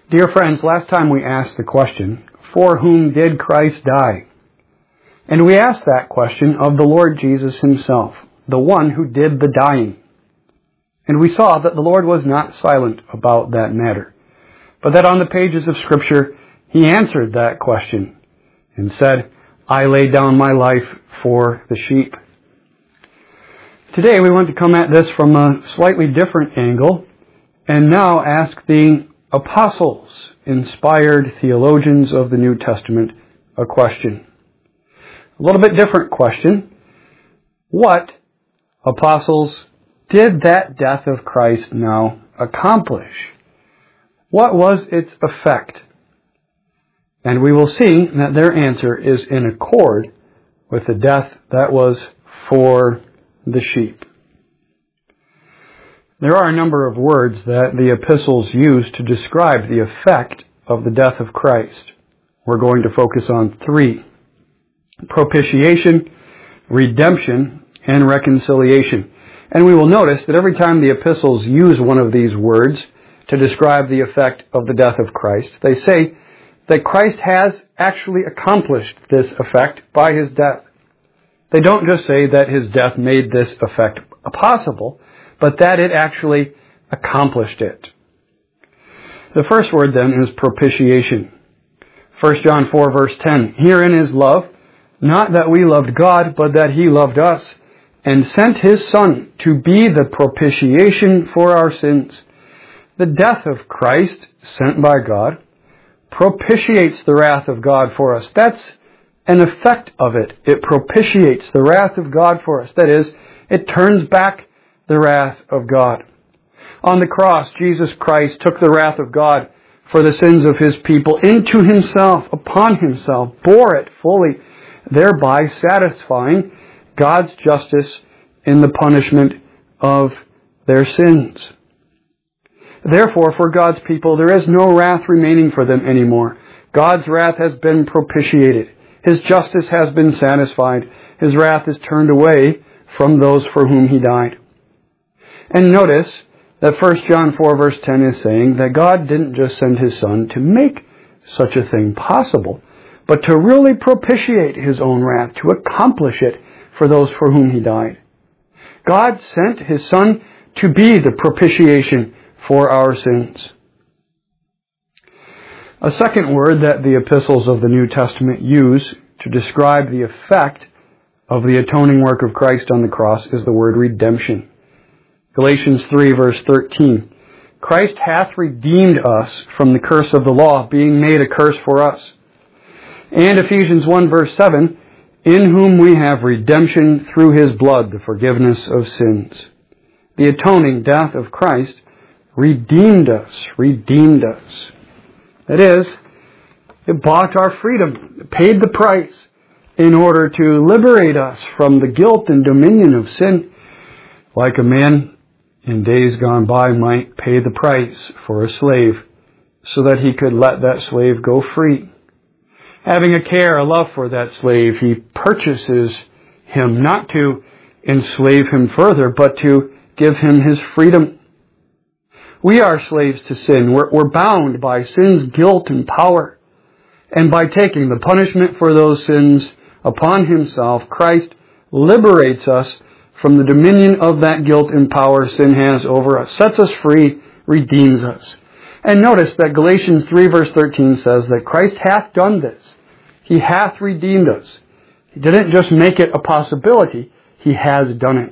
Dear friends, last time we asked the question, for whom did Christ die? And we asked that question of the Lord Jesus himself, the one who did the dying. And we saw that the Lord was not silent about that matter, but that on the pages of Scripture he answered that question and said, I lay down my life for the sheep. Today we want to come at this from a slightly different angle and now ask the apostles, inspired theologians of the New Testament, a question. A little bit different question. What, apostles, did that death of Christ now accomplish? What was its effect? And we will see that their answer is in accord with the death that was for the sheep. There are a number of words that the epistles use to describe the effect of the death of Christ. We're going to focus on three: propitiation, redemption, and reconciliation. And we will notice that every time the epistles use one of these words to describe the effect of the death of Christ, they say that Christ has actually accomplished this effect by his death. They don't just say that his death made this effect possible, but that it actually accomplished it. The first word then is propitiation. 1 John 4 verse 10, Herein is love, not that we loved God, but that he loved us, and sent his Son to be the propitiation for our sins. The death of Christ, sent by God, propitiates the wrath of God for us. That's an effect of it. It propitiates the wrath of God for us. That is, it turns back the wrath of God. On the cross, Jesus Christ took the wrath of God for the sins of his people into himself, upon himself, bore it fully, thereby satisfying God's justice in the punishment of their sins. Therefore, for God's people, there is no wrath remaining for them anymore. God's wrath has been propitiated. His justice has been satisfied. His wrath is turned away from those for whom he died. And notice that 1 John 4 verse 10 is saying that God didn't just send his Son to make such a thing possible, but to really propitiate his own wrath, to accomplish it for those for whom he died. God sent his Son to be the propitiation for our sins. A second word that the epistles of the New Testament use to describe the effect of the atoning work of Christ on the cross is the word redemption. Galatians 3 verse 13, Christ hath redeemed us from the curse of the law, being made a curse for us. And Ephesians 1 verse 7, in whom we have redemption through his blood, the forgiveness of sins. The atoning death of Christ redeemed us. That is, it bought our freedom, it paid the price in order to liberate us from the guilt and dominion of sin, like a man in days gone by might pay the price for a slave so that he could let that slave go free. Having a care, a love for that slave, he purchases him not to enslave him further, but to give him his freedom. We are slaves to sin. We're bound by sin's guilt and power. And by taking the punishment for those sins upon himself, Christ liberates us from the dominion of that guilt and power sin has over us, sets us free, redeems us. And notice that Galatians 3 verse 13 says that Christ hath done this. He hath redeemed us. He didn't just make it a possibility, he has done it.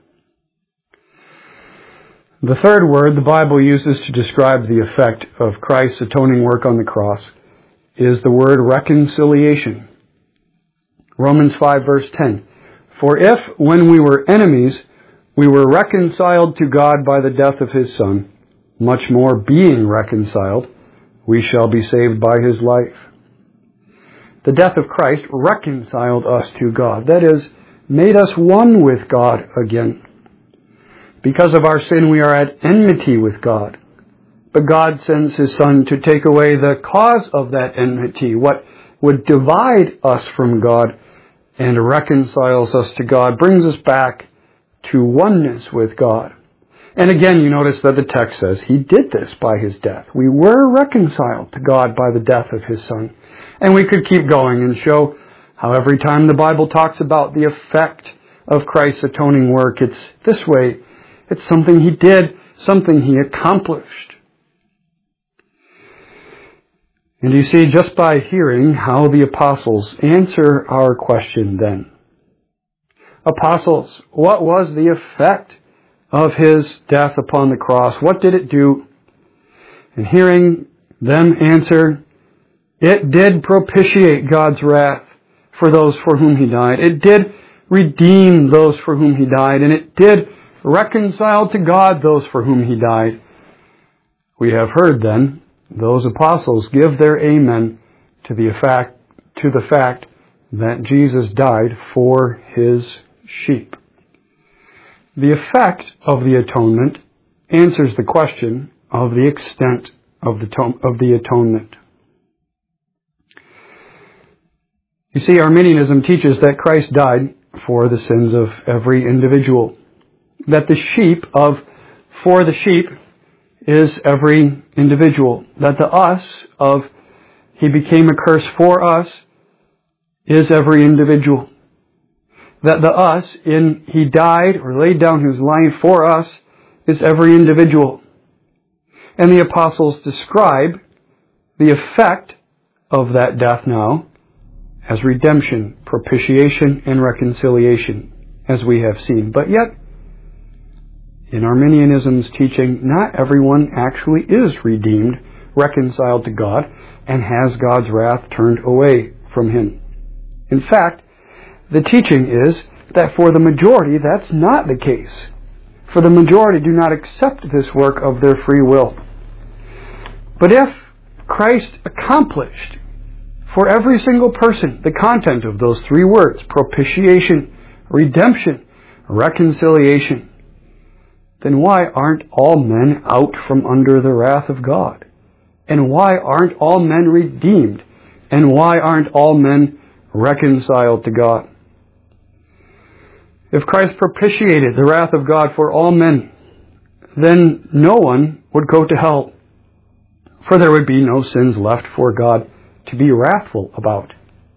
The third word the Bible uses to describe the effect of Christ's atoning work on the cross is the word reconciliation. Romans 5 verse 10. For if, when we were enemies, we were reconciled to God by the death of his Son, much more being reconciled, we shall be saved by his life. The death of Christ reconciled us to God. That is, made us one with God again. Because of our sin, we are at enmity with God. But God sends his Son to take away the cause of that enmity, what would divide us from God, and reconciles us to God, brings us back to oneness with God. And again, you notice that the text says He did this by His death. We were reconciled to God by the death of His Son. And we could keep going and show how every time the Bible talks about the effect of Christ's atoning work, it's this way. It's something He did, something He accomplished. And you see, just by hearing how the apostles answer our question then. Apostles, what was the effect of His death upon the cross? What did it do? And hearing them answer, it did propitiate God's wrath for those for whom He died. It did redeem those for whom He died, and it did reconcile to God those for whom He died. We have heard then those apostles give their amen to the fact that Jesus died for His sheep. The effect of the atonement answers the question of the extent of the atonement. You see, Arminianism teaches that Christ died for the sins of every individual. That the for the sheep is every individual. That the us of He became a curse for us is every individual. That the us in He died or laid down His life for us is every individual. And the apostles describe the effect of that death now as redemption, propitiation, and reconciliation, as we have seen. But yet, in Arminianism's teaching, not everyone actually is redeemed, reconciled to God, and has God's wrath turned away from him. In fact, the teaching is that for the majority, that's not the case. For the majority do not accept this work of their free will. But if Christ accomplished for every single person the content of those three words, propitiation, redemption, reconciliation, then why aren't all men out from under the wrath of God? And why aren't all men redeemed? And why aren't all men reconciled to God? If Christ propitiated the wrath of God for all men, then no one would go to hell, for there would be no sins left for God to be wrathful about.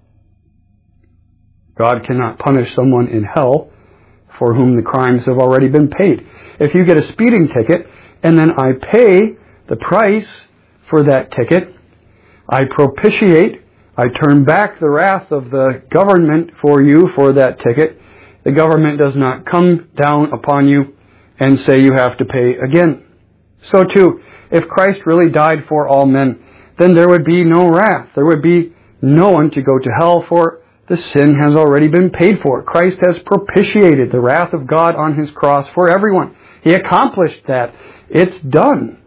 God cannot punish someone in hell for whom the crimes have already been paid. If you get a speeding ticket and then I pay the price for that ticket, I propitiate, I turn back the wrath of the government for you for that ticket. The government does not come down upon you and say you have to pay again. So too, if Christ really died for all men, then there would be no wrath. There would be no one to go to hell, for the sin has already been paid for. Christ has propitiated the wrath of God on His cross for everyone. He accomplished that. It's done.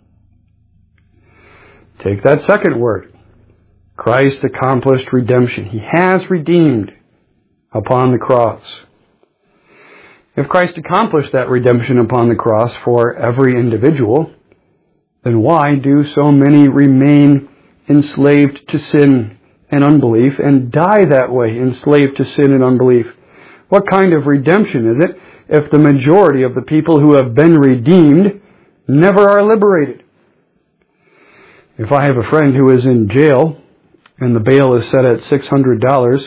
Take that second word. Christ accomplished redemption. He has redeemed upon the cross. If Christ accomplished that redemption upon the cross for every individual, then why do so many remain enslaved to sin and unbelief and die that way, enslaved to sin and unbelief? What kind of redemption is it if the majority of the people who have been redeemed never are liberated? If I have a friend who is in jail and the bail is set at $600,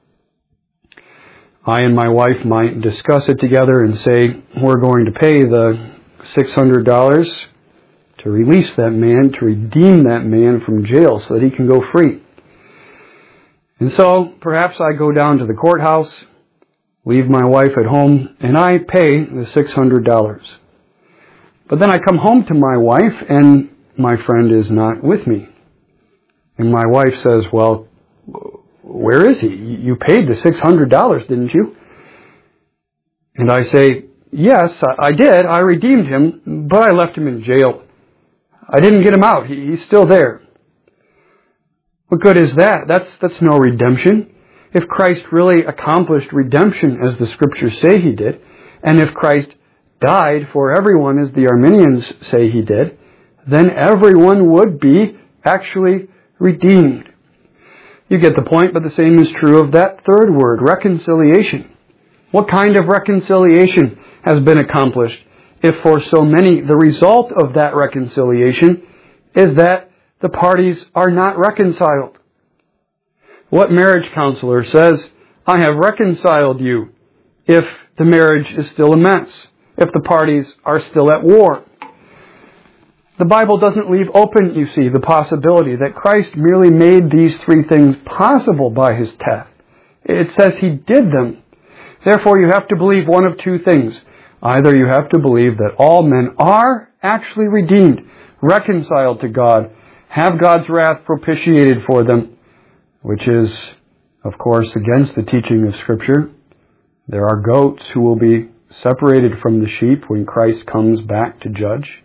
I and my wife might discuss it together and say, we're going to pay the $600 to release that man, to redeem that man from jail so that he can go free. And so, perhaps I go down to the courthouse, leave my wife at home, and I pay the $600. But then I come home to my wife, and my friend is not with me. And my wife says, well, where is he? You paid the $600, didn't you? And I say, yes, I did. I redeemed him, but I left him in jail. I didn't get him out. He's still there. What good is that? That's no redemption. If Christ really accomplished redemption as the Scriptures say He did, and if Christ died for everyone as the Arminians say He did, then everyone would be actually redeemed. You get the point, but the same is true of that third word, reconciliation. What kind of reconciliation has been accomplished if for so many the result of that reconciliation is that the parties are not reconciled? What marriage counselor says, "I have reconciled you," if the marriage is still a mess, if the parties are still at war? The Bible doesn't leave open, you see, the possibility that Christ merely made these three things possible by His death. It says He did them. Therefore, you have to believe one of two things. Either you have to believe that all men are actually redeemed, reconciled to God, have God's wrath propitiated for them, which is, of course, against the teaching of Scripture. There are goats who will be separated from the sheep when Christ comes back to judge.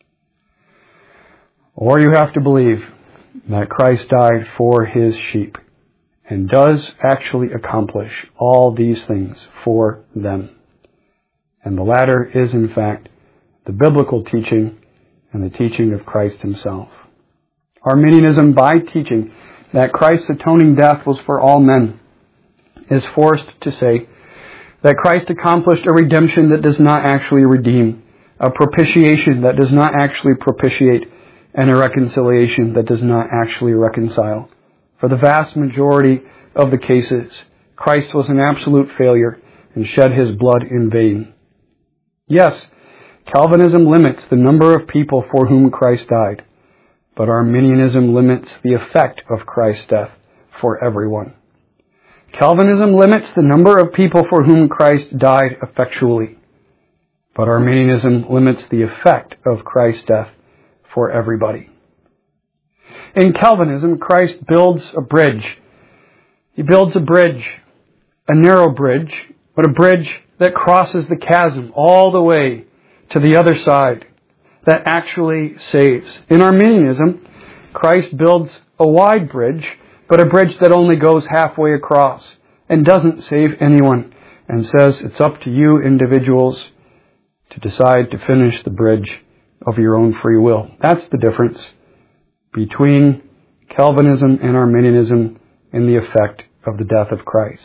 Or you have to believe that Christ died for His sheep and does actually accomplish all these things for them. And the latter is, in fact, the biblical teaching and the teaching of Christ Himself. Arminianism, by teaching that Christ's atoning death was for all men, is forced to say that Christ accomplished a redemption that does not actually redeem, a propitiation that does not actually propitiate, and a reconciliation that does not actually reconcile. For the vast majority of the cases, Christ was an absolute failure and shed His blood in vain. Yes, Calvinism limits the number of people for whom Christ died, but Arminianism limits the effect of Christ's death for everyone. Calvinism limits the number of people for whom Christ died effectually, but Arminianism limits the effect of Christ's death for everybody. In Calvinism, Christ builds a bridge. He builds a bridge, a narrow bridge, but a bridge that crosses the chasm all the way to the other side, that actually saves. In Arminianism, Christ builds a wide bridge, but a bridge that only goes halfway across and doesn't save anyone, and says it's up to you individuals to decide to finish the bridge of your own free will. That's the difference between Calvinism and Arminianism in the effect of the death of Christ.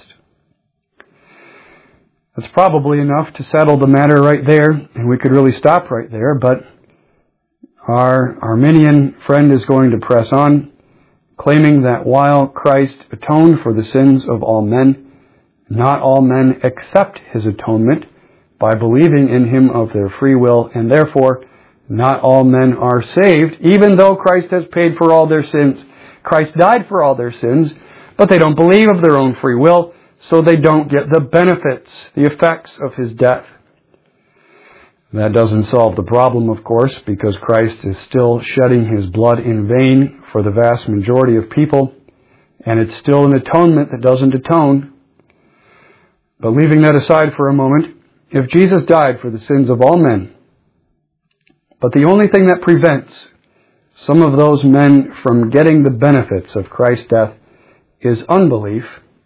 That's probably enough to settle the matter right there, and we could really stop right there, but our Arminian friend is going to press on, claiming that while Christ atoned for the sins of all men, not all men accept His atonement by believing in Him of their free will, and therefore not all men are saved, even though Christ has paid for all their sins. Christ died for all their sins, but they don't believe of their own free will, so they don't get the benefits, the effects of His death. That doesn't solve the problem, of course, because Christ is still shedding His blood in vain for the vast majority of people, and it's still an atonement that doesn't atone. But leaving that aside for a moment, if Jesus died for the sins of all men, but the only thing that prevents some of those men from getting the benefits of Christ's death is unbelief,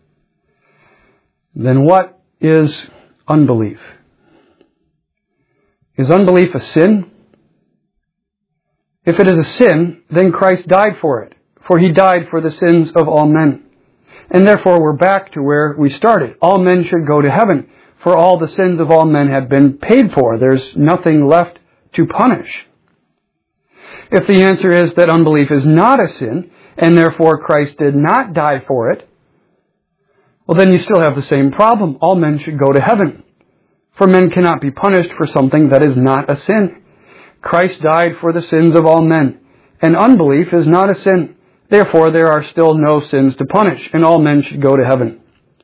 then what is unbelief? Is unbelief a sin? If it is a sin, then Christ died for it, for He died for the sins of all men. And therefore we're back to where we started. All men should go to heaven, for all the sins of all men have been paid for. There's nothing left to punish. If the answer is that unbelief is not a sin, and therefore Christ did not die for it, well, then you still have the same problem. All men should go to heaven, for men cannot be punished for something that is not a sin. Christ died for the sins of all men, and unbelief is not a sin. Therefore, there are still no sins to punish, and all men should go to heaven.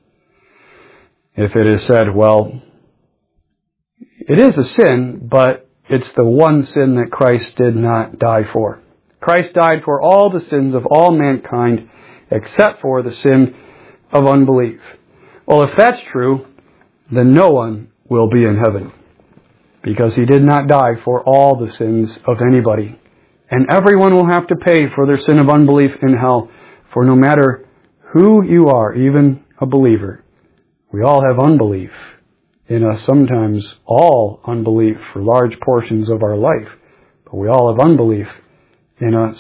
If it is said, well, it is a sin, but it's the one sin that Christ did not die for. Christ died for all the sins of all mankind, except for the sin of unbelief. Well, if that's true, then no one will be in heaven, because He did not die for all the sins of anybody. And everyone will have to pay for their sin of unbelief in hell, for no matter who you are, even a believer, we all have unbelief in us, sometimes all unbelief for large portions of our life, but we all have unbelief in us.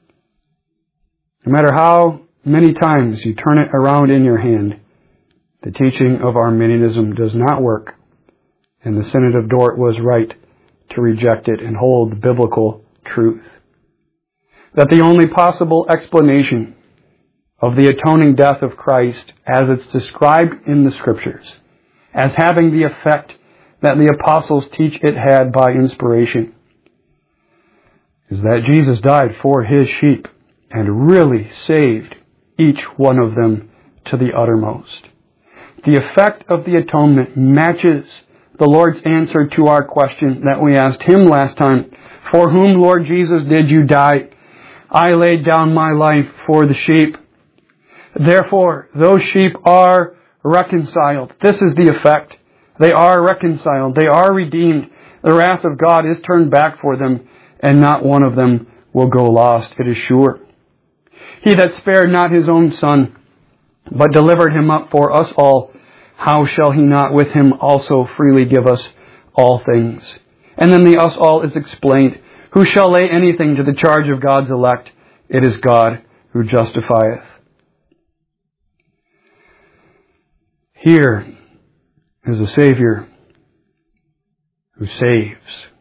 No matter how many times you turn it around in your hand, the teaching of Arminianism does not work, and the Synod of Dort was right to reject it and hold the biblical truth. That the only possible explanation of the atoning death of Christ, as it's described in the Scriptures, as having the effect that the apostles teach it had by inspiration, is that Jesus died for His sheep and really saved each one of them to the uttermost. The effect of the atonement matches the Lord's answer to our question that we asked Him last time. For whom, Lord Jesus, did you die? I laid down my life for the sheep. Therefore, those sheep are reconciled. This is the effect. They are reconciled. They are redeemed. The wrath of God is turned back for them, and not one of them will go lost, it is sure. He that spared not His own Son, but delivered Him up for us all, how shall He not with Him also freely give us all things? And then the us all is explained. Who shall lay anything to the charge of God's elect? It is God who justifieth. Here is a Savior who saves.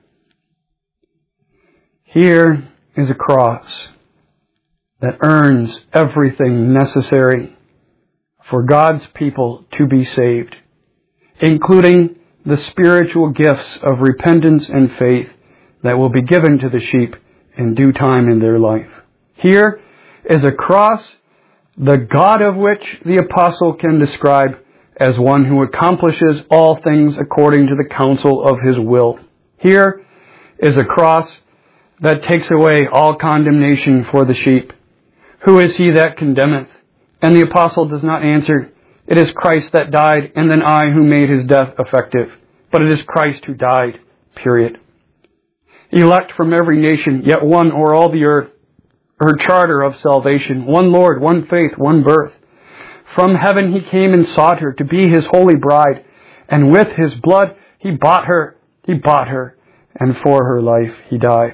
Here is a cross that earns everything necessary for God's people to be saved, including the spiritual gifts of repentance and faith that will be given to the sheep in due time in their life. Here is a cross, the God of which the apostle can describe as one who accomplishes all things according to the counsel of His will. Here is a cross that takes away all condemnation for the sheep. Who is he that condemneth? And the apostle does not answer, it is Christ that died, and then I who made His death effective. But it is Christ who died, period. Elect from every nation, yet one o'er all the earth, her charter of salvation, one Lord, one faith, one birth. From heaven He came and sought her to be His holy bride, and with His blood He bought her, and for her life He died.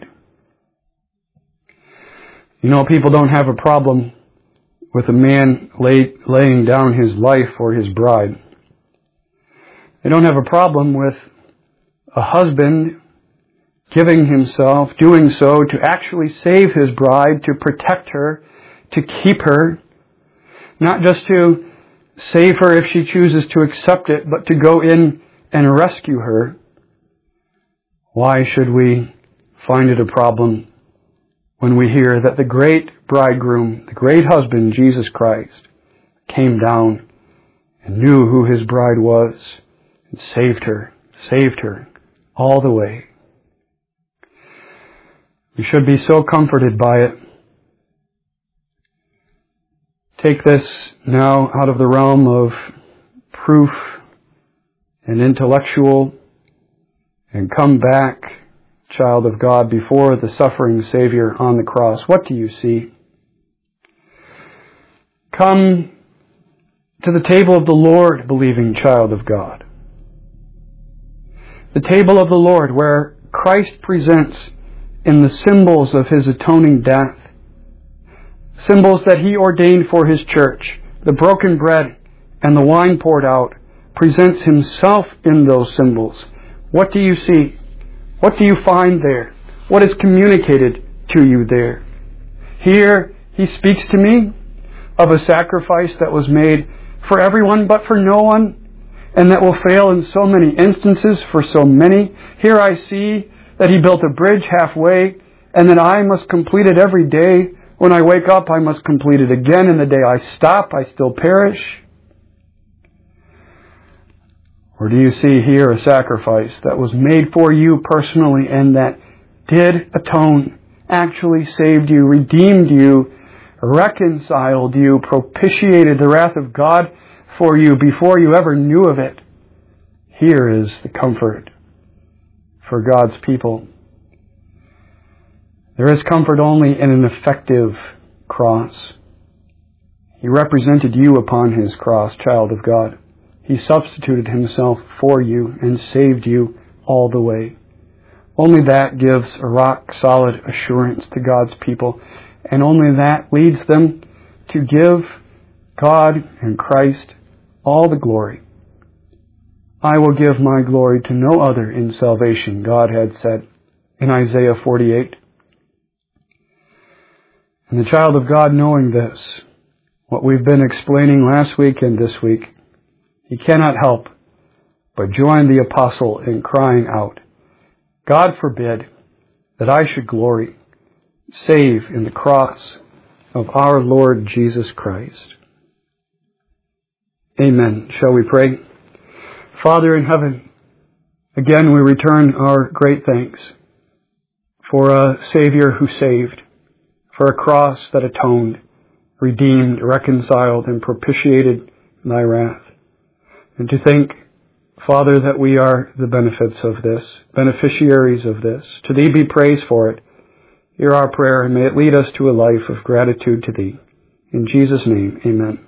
You know, people don't have a problem with a man laying down his life for his bride. They don't have a problem with a husband giving himself, doing so to actually save his bride, to protect her, to keep her, not just to save her if she chooses to accept it, but to go in and rescue her. Why should we find it a problem when we hear that the great bridegroom, the great husband, Jesus Christ, came down and knew who His bride was and saved her all the way? We should be so comforted by it. Take this now out of the realm of proof and intellectual and come back, child of God, before the suffering Savior on the cross. What do you see? Come to the table of the Lord, believing child of God. The table of the Lord where Christ presents in the symbols of His atoning death, symbols that He ordained for His church, the broken bread and the wine poured out, presents Himself in those symbols. What do you see? What do you find there? What is communicated to you there? Here He speaks to me of a sacrifice that was made for everyone but for no one, and that will fail in so many instances for so many. Here I see that He built a bridge halfway, and that I must complete it every day. When I wake up, I must complete it again, and the day I stop, I still perish. Or do you see here a sacrifice that was made for you personally and that did atone, actually saved you, redeemed you, reconciled you, propitiated the wrath of God for you before you ever knew of it? Here is the comfort for God's people. There is comfort only in an effective cross. He represented you upon His cross, child of God. He substituted Himself for you and saved you all the way. Only that gives a rock-solid assurance to God's people, and only that leads them to give God and Christ all the glory. I will give my glory to no other in salvation, God had said in Isaiah 48. And the child of God, knowing this, what we've been explaining last week and this week, he cannot help but join the apostle in crying out, God forbid that I should glory, save in the cross of our Lord Jesus Christ. Amen. Shall we pray? Father in heaven, again we return our great thanks for a Savior who saved, for a cross that atoned, redeemed, reconciled, and propitiated thy wrath. And to think, Father, that we are the benefits of this, beneficiaries of this. To thee be praise for it. Hear our prayer, and may it lead us to a life of gratitude to thee. In Jesus' name, amen.